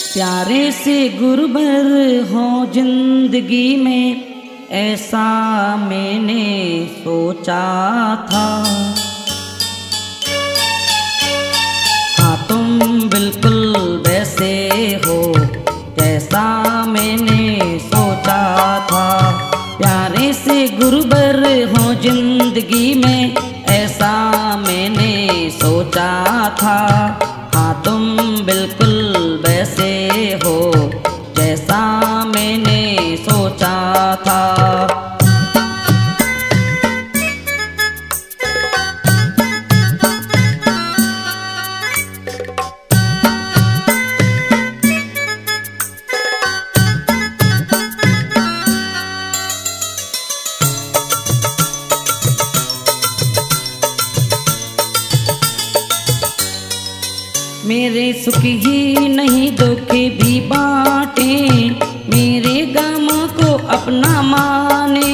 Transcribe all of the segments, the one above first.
प्यारे से गुरुबर हो जिंदगी में, ऐसा मैंने सोचा था। हाँ तुम बिल्कुल वैसे हो जैसा मैंने सोचा था। प्यारे से गुरुबर हो जिंदगी में, ऐसा मैंने सोचा था। हाँ तुम बिल्कुल वैसे हो जैसा मैंने सोचा था। मेरे सुख ही नहीं दुख भी बांटे, मेरे गमों को अपना माने।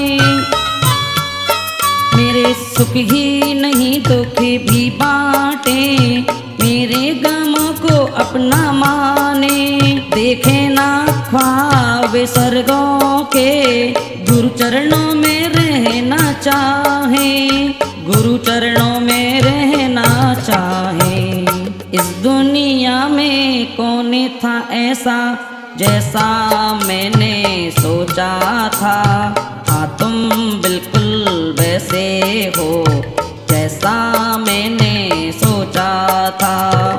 मेरे सुख ही नहीं दुख भी बांटे, मेरे गमों को अपना माने। देखे ना ख्वाब स्वर्गों के, गुरु चरणों में रहना चाहे, गुरु चरणों में रहना चाहे। इस दुनिया में कौन था ऐसा जैसा मैंने सोचा था। हाँ तुम बिल्कुल वैसे हो जैसा मैंने सोचा था।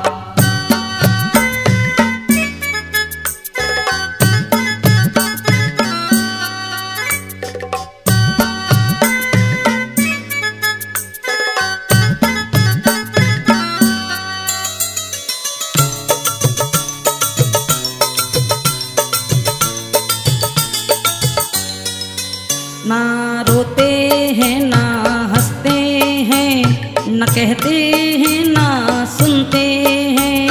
ना रोते हैं ना हंसते हैं, न कहते हैं ना सुनते हैं।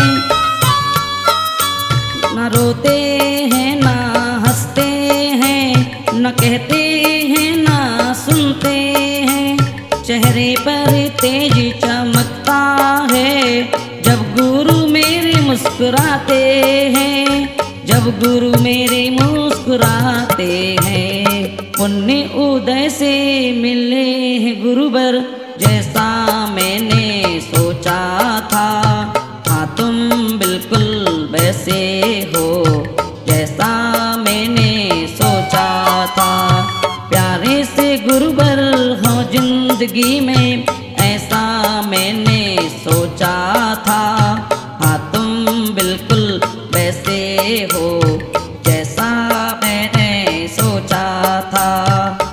न रोते हैं ना हंसते हैं, न कहते हैं ना सुनते हैं। चेहरे पर तेज चमकता है जब गुरु मेरे मुस्कुराते हैं, जब गुरु मेरे मुस्कुराते हैं। पुण्य उदय से मिले हैं गुरुवर जैसा मैंने सोचा था। हाँ तुम बिल्कुल वैसे हो जैसा मैंने सोचा था। प्यारे से गुरुवर हो जिंदगी में, ऐसा मैंने सोचा था। हाँ तुम बिल्कुल वैसे हो जैसा मैंने सोचा था।